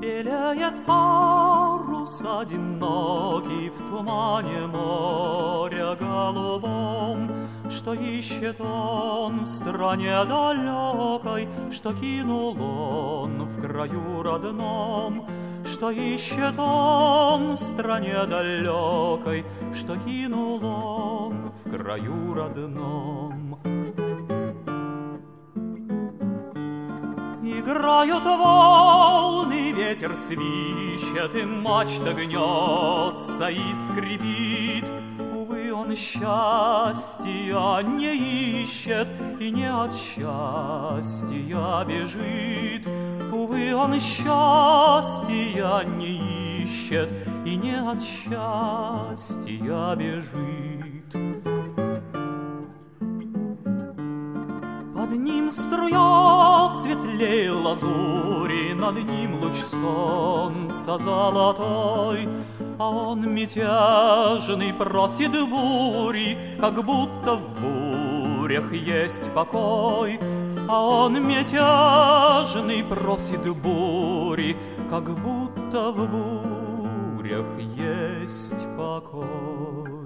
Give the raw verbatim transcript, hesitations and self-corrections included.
Белеет парус одинокий в тумане моря голубом, что ищет он в стране далекой, что кинул он в краю родном, что ищет он в стране далекой, что кинул он в краю родном. Играют волны, ветер свищет, и мачта гнется и скрипит. Увы, он счастья не ищет и не от счастья бежит. Увы, он счастья не ищет и не от счастья бежит. Под ним струя светлей лазури, над ним луч солнца золотой, а он мятежный просит бури, как будто в бурях есть покой. А он мятежный просит бури, как будто в бурях есть покой.